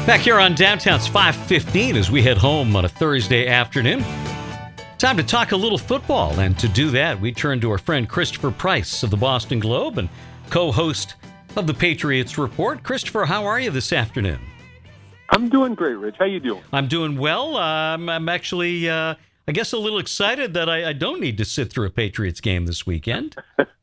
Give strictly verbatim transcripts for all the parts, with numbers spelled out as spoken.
Back here on Downtown's five fifteen as we head home on a Thursday afternoon. Time to talk a little football, and to do that, we turn to our friend Christopher Price of the Boston Globe and co-host of the Patriots Report. Christopher, how are you this afternoon? I'm doing great, Rich. How you doing? I'm doing well. Um, I'm actually, uh, I guess, a little excited that I, I don't need to sit through a Patriots game this weekend.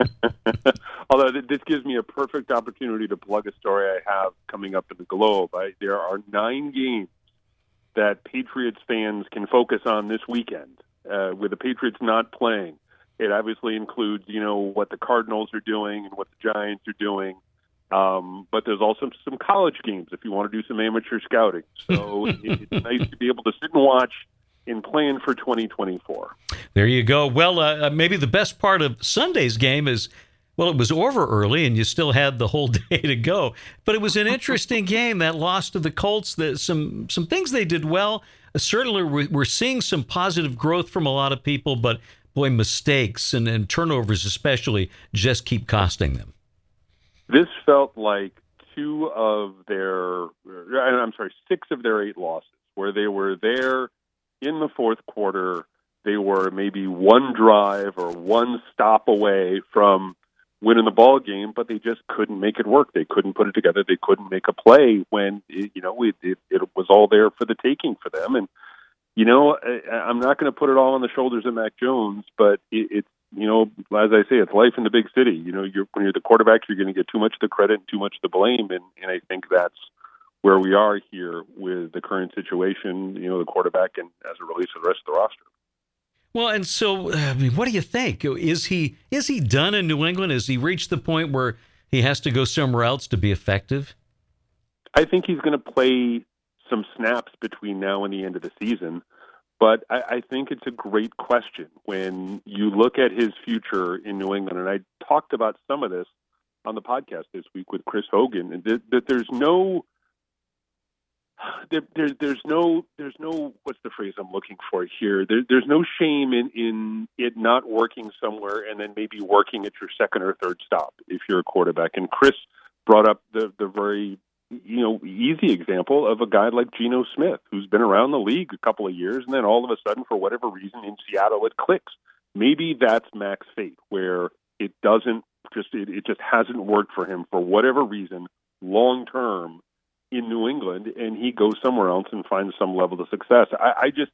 Although this gives me a perfect opportunity to plug a story I have coming up in the Globe. I, there are nine games that Patriots fans can focus on this weekend uh, with the Patriots not playing. It obviously includes, you know, what the Cardinals are doing and what the Giants are doing. Um, but there's also some college games if you want to do some amateur scouting. So it, it's nice to be able to sit and watch and plan for twenty twenty-four. There you go. Well, uh, maybe the best part of Sunday's game is, well, it was over early and you still had the whole day to go. But it was an interesting game, that loss to the Colts. The, some some things they did well. Uh, certainly we're, we're seeing some positive growth from a lot of people, but boy, mistakes and, and turnovers especially just keep costing them. This felt like two of their, I'm sorry, six of their eight losses, where they were there in the fourth quarter. They were maybe one drive or one stop away from winning the ball game, but they just couldn't make it work. They couldn't put it together. They couldn't make a play when, it, you know, it, it, it was all there for the taking for them. And, you know, I, I'm not going to put it all on the shoulders of Mac Jones, but it, it's, you know, as I say, it's life in the big city. You know, you're, when you're the quarterback, you're going to get too much of the credit and too much of the blame. And, and I think that's where we are here with the current situation, you know, the quarterback and as it relates to the rest of the roster. Well, and so, I mean, what do you think? Is he is he done in New England? Has he reached the point where he has to go somewhere else to be effective? I think he's going to play some snaps between now and the end of the season. But I, I think it's a great question when you look at his future in New England. And I talked about some of this on the podcast this week with Chris Hogan, and that, that there's no, there, there, there's no, there's no, what's the phrase I'm looking for here? There, there's no shame in, in it not working somewhere and then maybe working at your second or third stop if you're a quarterback. And Chris brought up the, the very, you know, easy example of a guy like Geno Smith, who's been around the league a couple of years, and then all of a sudden, for whatever reason, in Seattle, it clicks. Maybe that's Mac's fate, where it doesn't just, it, it just hasn't worked for him for whatever reason, long term in New England, and he goes somewhere else and finds some level of success. I, I just,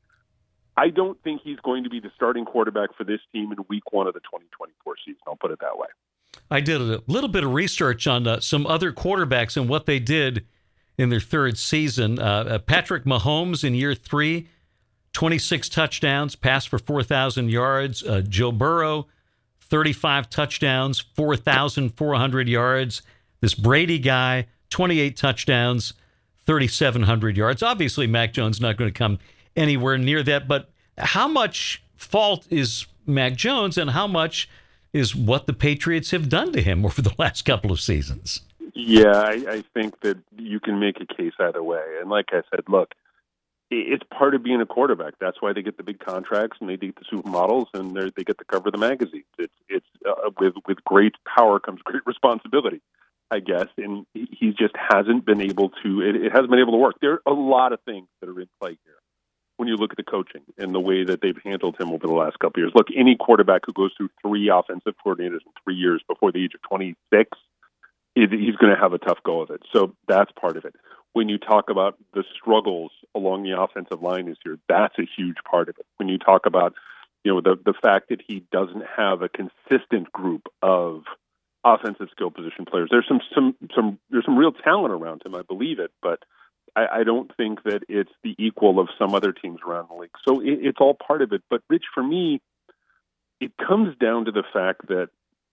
I don't think he's going to be the starting quarterback for this team in week one of the twenty twenty-four season. I'll put it that way. I did a little bit of research on uh, some other quarterbacks and what they did in their third season. Uh, uh, Patrick Mahomes in year three, twenty-six touchdowns, passed for four thousand yards. Uh, Joe Burrow, thirty-five touchdowns, four thousand four hundred yards. This Brady guy, twenty-eight touchdowns, thirty-seven hundred yards. Obviously, Mac Jones not going to come anywhere near that, but how much fault is Mac Jones and how much is what the Patriots have done to him over the last couple of seasons? Yeah, I, I think that you can make a case either way. And like I said, look, it's part of being a quarterback. That's why they get the big contracts and they get the supermodels and they get to cover the magazines. It's it's uh, with with great power comes great responsibility, I guess. And he just hasn't been able to. It, it hasn't been able to work. There are a lot of things that are in play here when you look at the coaching and the way that they've handled him over the last couple of years. Look, any quarterback who goes through three offensive coordinators in three years before the age of twenty-six, he's going to have a tough go of it. So that's part of it. When you talk about the struggles along the offensive line this year, that's a huge part of it. When you talk about, you know, the the fact that he doesn't have a consistent group of offensive skill position players, there's some some some there's some real talent around him. I believe it, but I, I don't think that it's the equal of some other teams around the league. So it, it's all part of it. But Rich, for me, it comes down to the fact that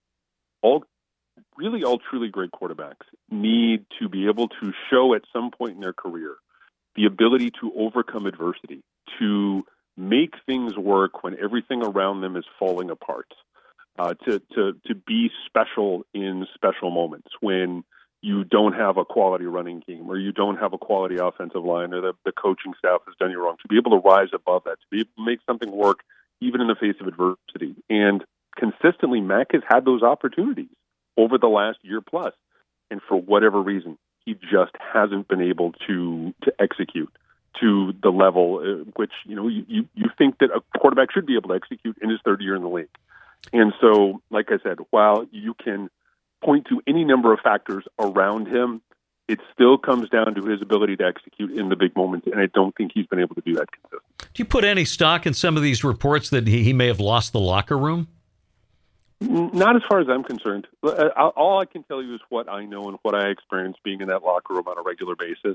all really all truly great quarterbacks need to be able to show at some point in their career the ability to overcome adversity, to make things work when everything around them is falling apart, uh, to, to, to be special in special moments when you don't have a quality running game or you don't have a quality offensive line or the, the coaching staff has done you wrong, to be able to rise above that, to be able to make something work even in the face of adversity. And consistently, Mac has had those opportunities over the last year plus. And for whatever reason, He just hasn't been able to to execute to the level uh, which, you know, you, you, you think that a quarterback should be able to execute in his third year in the league. And so, like I said, while you can point to any number of factors around him, it still comes down to his ability to execute in the big moments, and I don't think he's been able to do that consistently. Do you put any stock in some of these reports that he, he may have lost the locker room? Not as far as I'm concerned. All I can tell you is what I know and what I experience being in that locker room on a regular basis.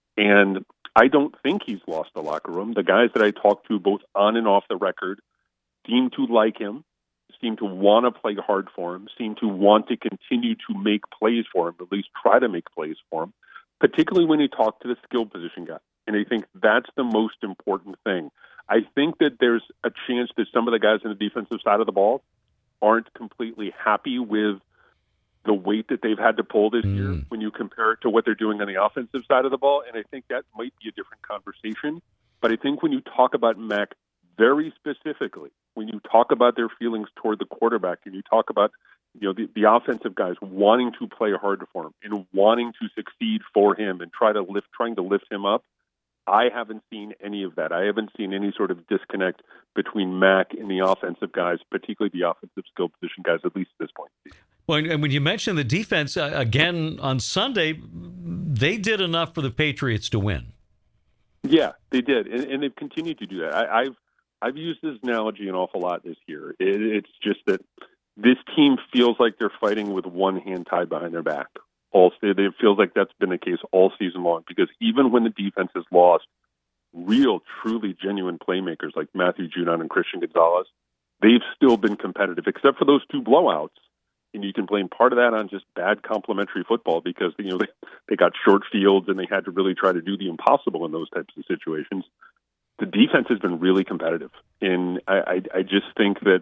And I don't think he's lost the locker room. The guys that I talk to, both on and off the record, seem to like him, seem to want to play hard for him, seem to want to continue to make plays for him, at least try to make plays for him, particularly when you talk to the skill position guy. And I think that's the most important thing. I think that there's a chance that some of the guys on the defensive side of the ball aren't completely happy with the weight that they've had to pull this mm. year when you compare it to what they're doing on the offensive side of the ball. And I think that might be a different conversation. But I think when you talk about Mac very specifically, when you talk about their feelings toward the quarterback and you talk about, you know, the, the offensive guys wanting to play hard for him and wanting to succeed for him and try to lift, trying to lift him up, I haven't seen any of that. I haven't seen any sort of disconnect between Mac and the offensive guys, particularly the offensive skill position guys, at least at this point. Well, and when you mentioned the defense, uh, again, on Sunday, they did enough for the Patriots to win. Yeah, they did, and, and they've continued to do that. I, I've I've used this analogy an awful lot this year. It, it's just that this team feels like they're fighting with one hand tied behind their back. All it feels like that's been the case all season long, because even when the defense has lost real, truly genuine playmakers like Matthew Judon and Christian Gonzalez, they've still been competitive, except for those two blowouts. And you can blame part of that on just bad complementary football, because, you know, they, they got short fields and they had to really try to do the impossible in those types of situations. The defense has been really competitive. And I, I, I just think that,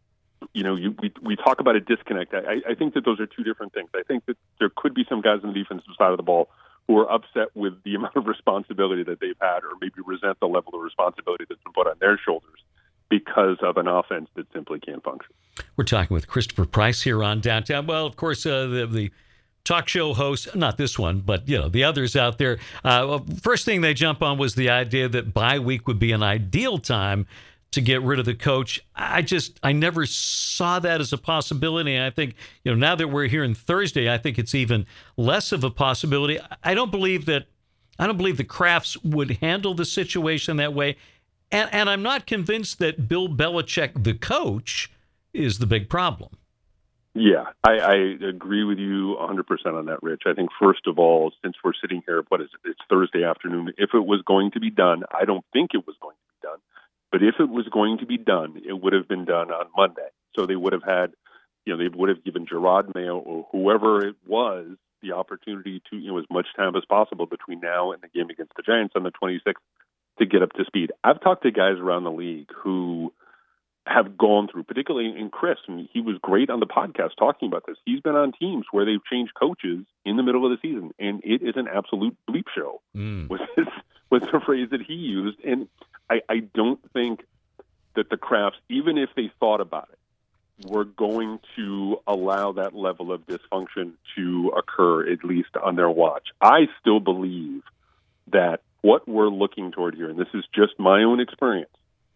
you know, you, we, we talk about a disconnect. I, I think that those are two different things. I think that there could be some guys on the defensive side of the ball who are upset with the amount of responsibility that they've had, or maybe resent the level of responsibility that's been put on their shoulders because of an offense that simply can't function. We're talking with Christopher Price here on Downtown. Well, of course, uh, the, the talk show host, not this one, but, you know, the others out there, uh, first thing they jump on was the idea that bye week would be an ideal time to get rid of the coach. I just, I never saw that as a possibility. And I think, you know, now that we're here on Thursday, I think it's even less of a possibility. I don't believe that, I don't believe the Krafts would handle the situation that way. And, and I'm not convinced that Bill Belichick, the coach, is the big problem. Yeah, I, I agree with you one hundred percent on that, Rich. I think, first of all, since we're sitting here, what is it? It's Thursday afternoon. If it was going to be done, I don't think it was going to be done. But if it was going to be done, it would have been done on Monday. So they would have had, you know, they would have given Gerard Mayo or whoever it was the opportunity to, you know, as much time as possible between now and the game against the Giants on the twenty-sixth to get up to speed. I've talked to guys around the league who have gone through, particularly in Chris, and he was great on the podcast talking about this. He's been on teams where they've changed coaches in the middle of the season, and it is an absolute bleep show, mm. was, his, was the phrase that he used. And I, I don't think that the Krafts, even if they thought about it, were going to allow that level of dysfunction to occur, at least on their watch. I still believe that what we're looking toward here, and this is just my own experience,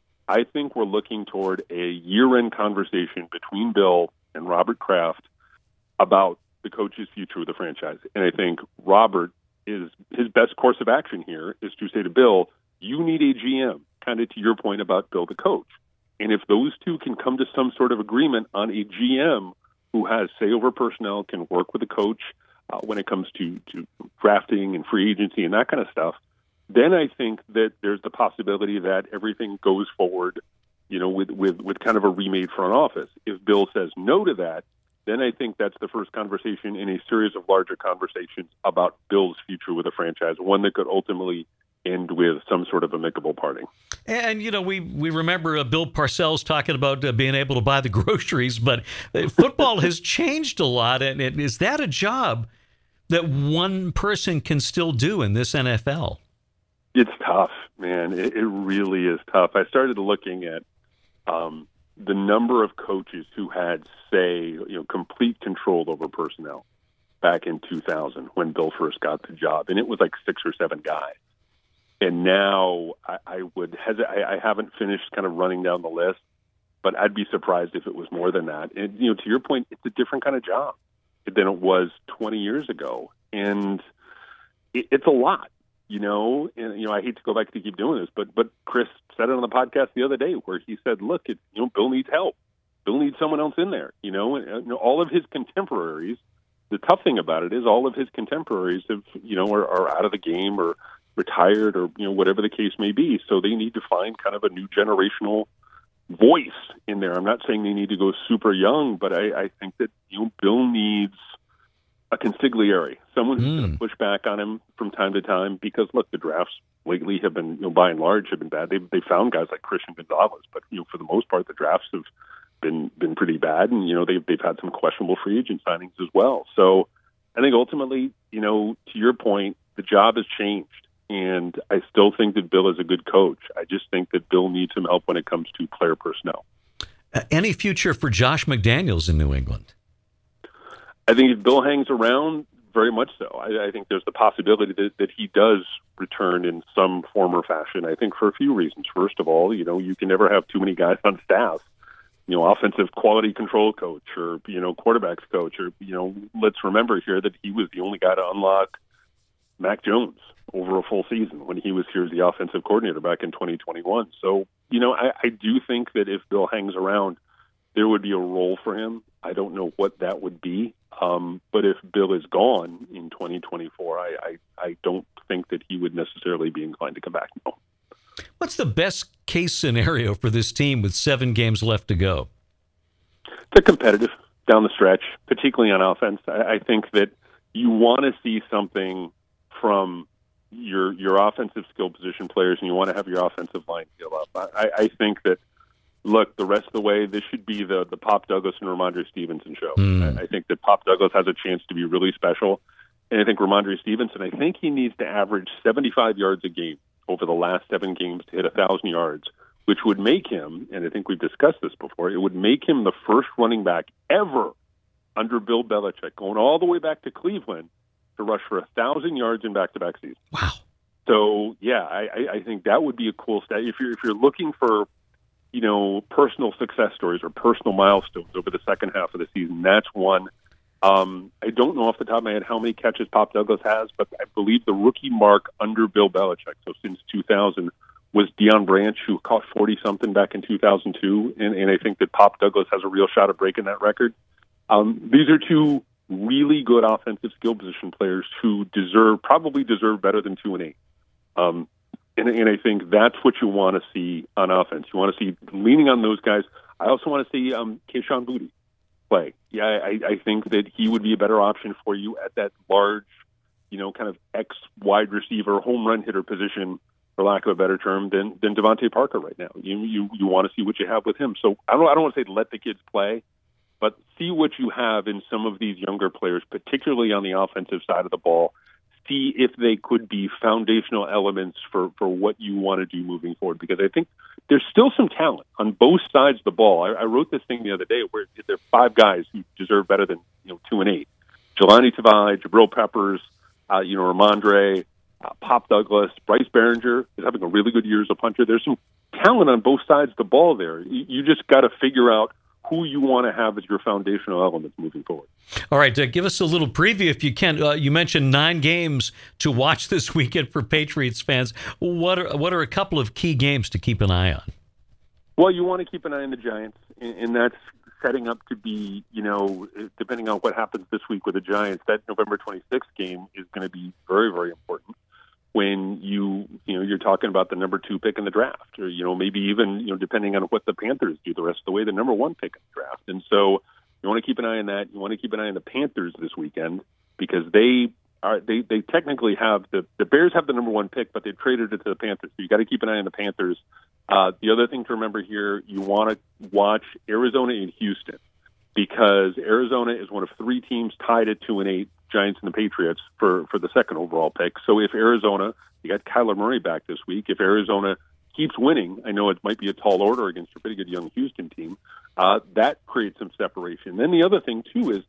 I think we're looking toward a year-end conversation between Bill and Robert Kraft about the coach's future with the franchise. And I think Robert is his best course of action here is to say to Bill, you need a G M, kind of to your point about Bill the coach. And if those two can come to some sort of agreement on a G M who has say over personnel, can work with the coach uh, when it comes to, to drafting and free agency and that kind of stuff, then I think that there's the possibility that everything goes forward, you know, with, with, with kind of a remade front office. If Bill says no to that, then I think that's the first conversation in a series of larger conversations about Bill's future with the franchise, one that could ultimately end with some sort of amicable parting. And, you know, we, we remember uh, Bill Parcells talking about uh, being able to buy the groceries, but uh, football has changed a lot. And, and is that a job that one person can still do in this N F L? It's tough, man. It, it really is tough. I started looking at um, the number of coaches who had, say, you know, complete control over personnel. back in two thousand when Bill first got the job, and it was like six or seven guys. And now I, I would hesitate. I, I haven't finished kind of running down the list, but I'd be surprised if it was more than that. And, you know, to your point, it's a different kind of job than it was twenty years ago. And it, it's a lot, you know, and, you know, I hate to go back to keep doing this, but, but Chris said it on the podcast the other day where he said, look, it, you know, Bill needs help. Bill needs someone else in there, you know, and, and you know, all of his contemporaries. The tough thing about it is all of his contemporaries have, you know, are, are out of the game or retired or, you know, whatever the case may be. So they need to find kind of a new generational voice in there. I'm not saying they need to go super young, but I, I think that, you know, Bill needs a consigliere, someone who's mm. going to push back on him from time to time because, look, the drafts lately have been, you know, by and large, have been bad. They've, they found guys like Christian Gonzalez, but, you know, for the most part, the drafts have been been pretty bad, and, you know, they've, they've had some questionable free agent signings as well. So I think ultimately, you know, to your point, the job has changed. And I still think that Bill is a good coach. I just think that Bill needs some help when it comes to player personnel. Uh, any future for Josh McDaniels in New England? I think if Bill hangs around, very much so. I, I think there's the possibility that, that he does return in some form or fashion. I think for a few reasons. First of all, you know, you can never have too many guys on staff. You know, offensive quality control coach or, you know, quarterbacks coach or, you know, let's remember here that he was the only guy to unlock Mac Jones over a full season when he was here as the offensive coordinator back in twenty twenty-one. So, you know, I, I do think that if Bill hangs around, there would be a role for him. I don't know what that would be. Um, but if Bill is gone in twenty twenty-four, I, I, I don't think that he would necessarily be inclined to come back. No. What's the best case scenario for this team with seven games left to go? They're competitive down the stretch, particularly on offense. I, I think that you want to see something from your your offensive skill position players, and you want to have your offensive line feel up. I, I think that, look, the rest of the way, this should be the, the Pop Douglas and Ramondre Stevenson show. Mm. I, I think that Pop Douglas has a chance to be really special, and I think Ramondre Stevenson, I think he needs to average seventy-five yards a game over the last seven games to hit one thousand yards, which would make him, and I think we've discussed this before, it would make him the first running back ever under Bill Belichick, going all the way back to Cleveland, to rush for one thousand yards in back-to-back seasons. Wow. So, yeah, I, I think that would be a cool stat. If you're, if you're looking for, you know, personal success stories or personal milestones over the second half of the season, that's one. Um, I don't know off the top of my head how many catches Pop Douglas has, but I believe the rookie mark under Bill Belichick, so since two thousand, was Deion Branch, who caught forty-something back in two thousand two, and, and I think that Pop Douglas has a real shot at breaking that record. Um, these are two really good offensive skill position players who deserve, probably deserve better than two and eight. Um, and, and I think that's what you want to see on offense. You want to see leaning on those guys. I also want to see um, Kayshon Boutte play. Yeah, I, I think that he would be a better option for you at that large, you know, kind of ex wide receiver, home run hitter position, for lack of a better term, than than Devontae Parker right now. You you you want to see what you have with him. So I don't I don't want to say let the kids play, but see what you have in some of these younger players, particularly on the offensive side of the ball. See if they could be foundational elements for, for what you want to do moving forward, because I think there's still some talent on both sides of the ball. I, I wrote this thing the other day where there are five guys who deserve better than, you know, two and eight. Jelani Tavai, Jabril Peppers, uh, you know, Ramondre, uh, Pop Douglas, Bryce Behringer is having a really good year as a punter. There's some talent on both sides of the ball there. You, you just got to figure out who you want to have as your foundational elements moving forward. All right, uh, give us a little preview if you can. Uh, you mentioned nine games to watch this weekend for Patriots fans. What are what are a couple of key games to keep an eye on? Well, you want to keep an eye on the Giants, and, and that's setting up to be, you know, depending on what happens this week with the Giants, that November twenty-sixth game is going to be very, very important. When you, you know, you're talking about the number two pick in the draft, or, you know, maybe even, you know, depending on what the Panthers do the rest of the way, the number one pick in the draft. And so you want to keep an eye on that. You want to keep an eye on the Panthers this weekend, because they are, they, they technically have the, the Bears have the number one pick, but they traded it to the Panthers. So you got to keep an eye on the Panthers. Uh, the other thing to remember here, you want to watch Arizona and Houston, because Arizona is one of three teams tied at two and eight, Giants and the Patriots, for, for the second overall pick. So if Arizona, you got Kyler Murray back this week, if Arizona keeps winning, I know it might be a tall order against a pretty good young Houston team, uh, that creates some separation. Then the other thing, too, is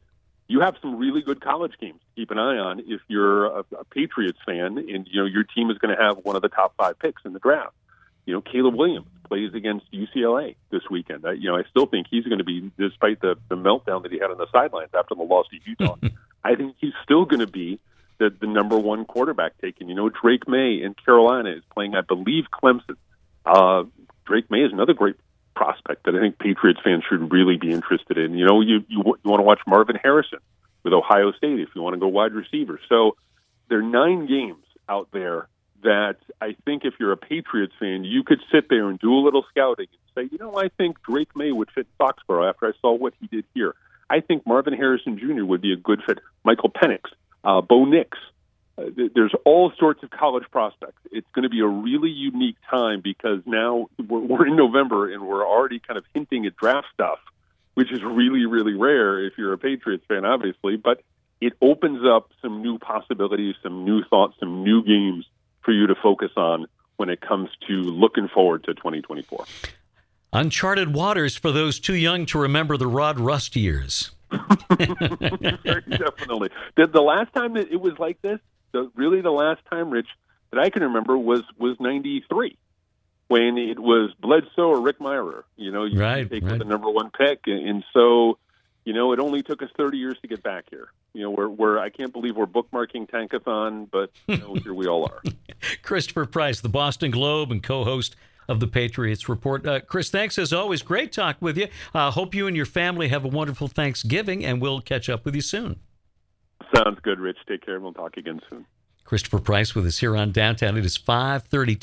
you have some really good college games to keep an eye on if you're a, a Patriots fan and, you know, your team is going to have one of the top five picks in the draft. You know, Caleb Williams plays against U C L A this weekend. I, you know, I still think he's going to be, despite the, the meltdown that he had on the sidelines after the loss to Utah, I think he's still going to be the, the number one quarterback taken. You know, Drake May in Carolina is playing, I believe, Clemson. Uh, Drake May is another great prospect that I think Patriots fans should really be interested in. You know, you, you, you want to watch Marvin Harrison with Ohio State if you want to go wide receiver. So there are nine games out there that I think if you're a Patriots fan, you could sit there and do a little scouting and say, you know, I think Drake May would fit Foxborough after I saw what he did here. I think Marvin Harrison Junior would be a good fit. Michael Penix, uh, Bo Nix. Uh, th- there's all sorts of college prospects. It's going to be a really unique time because now we're, we're in November and we're already kind of hinting at draft stuff, which is really, really rare if you're a Patriots fan, obviously. But it opens up some new possibilities, some new thoughts, some new games for you to focus on when it comes to looking forward to twenty twenty-four. Uncharted waters for those too young to remember the Rod Rust years. Definitely. The, the last time that it was like this, the, really the last time, Rich, that I can remember was was ninety-three, when it was Bledsoe or Rick Mirer. You know, you right, take right. the number one pick, and, and so, you know, it only took us thirty years to get back here. You know, we're, we're I can't believe we're bookmarking Tankathon, but you know, here we all are. Christopher Price, the Boston Globe and co-host of the Patriots Report. Uh, Chris, thanks as always. Great talk with you. Uh, hope you and your family have a wonderful Thanksgiving, and we'll catch up with you soon. Sounds good, Rich. Take care, and we'll talk again soon. Christopher Price with us here on Downtown. It is five thirty.